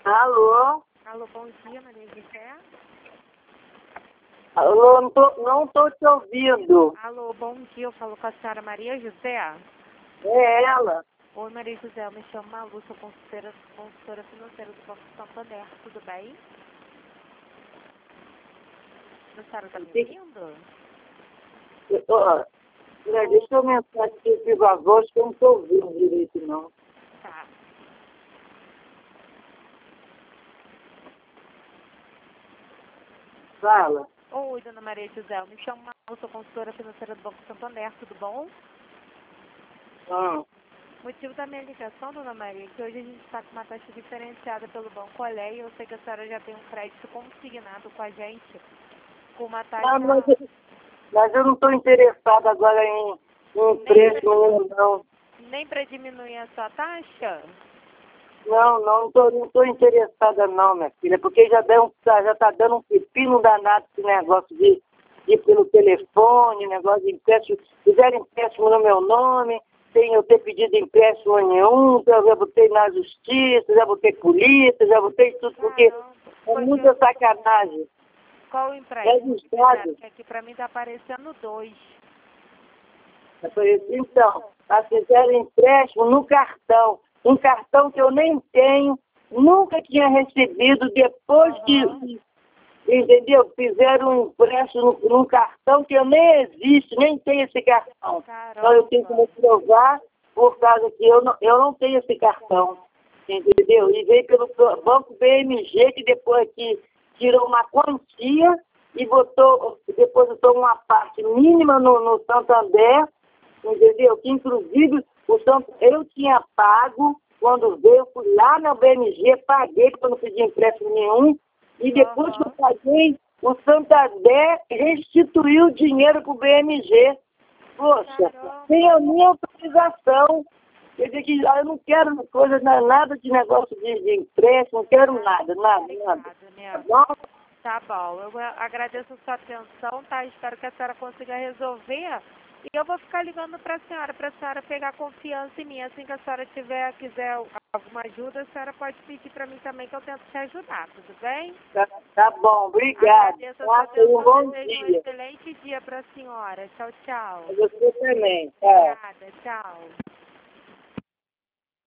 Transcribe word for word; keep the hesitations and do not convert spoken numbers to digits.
Alô? Alô, bom dia, Maria José. Alô, não tô, não tô te ouvindo. Alô, bom dia, eu falo com a senhora Maria José. É ela. Oi, Maria José, eu me chamo Malu, sou consultora, consultora financeira do Banco Santander, tudo bem? A senhora está me ouvindo? Eu tô, ó, né, deixa eu aumentar aqui a voz que eu não tô ouvindo direito, não. Tá. Fala. Oi, dona Maria José, eu me chamo Malu, sou consultora financeira do Banco Santander, tudo bom? Ah, O motivo da minha ligação, dona Maria, é que hoje a gente está com uma taxa diferenciada pelo Banco Olé e eu sei que a senhora já tem um crédito consignado com a gente, com uma taxa... ah, mas, mas eu não estou interessada agora em, em preço nenhum, não. Nem para diminuir a sua taxa? Não, não, não tô, não tô interessada não, minha filha, porque já deu, já está dando um pepino danado esse negócio de ir pelo telefone, negócio de empréstimo. Fizeram empréstimo no meu nome, sem eu ter pedido empréstimo nenhum, eu já botei na justiça, já botei polícia, já botei tudo, porque Caramba, é foi muita que- sacanagem. Qual o É empréstimo do que fizeram? Estado. Que aqui para mim tá aparecendo dois. Então, elas fizeram empréstimo no cartão. Um cartão que eu nem tenho, nunca tinha recebido, depois Aham. que, entendeu? Fizeram um empréstimo num cartão que eu nem existe, nem tenho esse cartão. Então eu tenho que me Caramba. provar por causa que eu não, eu não tenho esse cartão, entendeu? E veio pelo Banco B M G, que depois que tirou uma quantia e botou, depositou uma parte mínima no, no Santander, entendeu? Que inclusive o Santo, eu tinha pago, quando veio, eu fui lá na B M G, paguei, porque eu não pedi empréstimo nenhum, e depois que eu Aham. paguei, o Santander restituiu o dinheiro para o B M G. Poxa, Caramba. sem a minha autorização. Quer dizer que ah, eu não quero coisa, nada de negócio de, de empréstimo, não quero nada, nada, nada. Obrigada, Tá né? bom? Tá bom, eu agradeço a sua atenção, tá? Espero que a senhora consiga resolver. E eu vou ficar ligando para a senhora, para a senhora pegar confiança em mim. Assim que a senhora tiver, quiser alguma ajuda, a senhora pode pedir para mim também que eu tento te ajudar, tudo bem? Tá, tá bom, obrigado. Agradeço a sua Tá, tenha um atenção, bom desejo um dia. excelente dia para a senhora. Tchau, tchau. Você também, tá? Obrigada, tchau.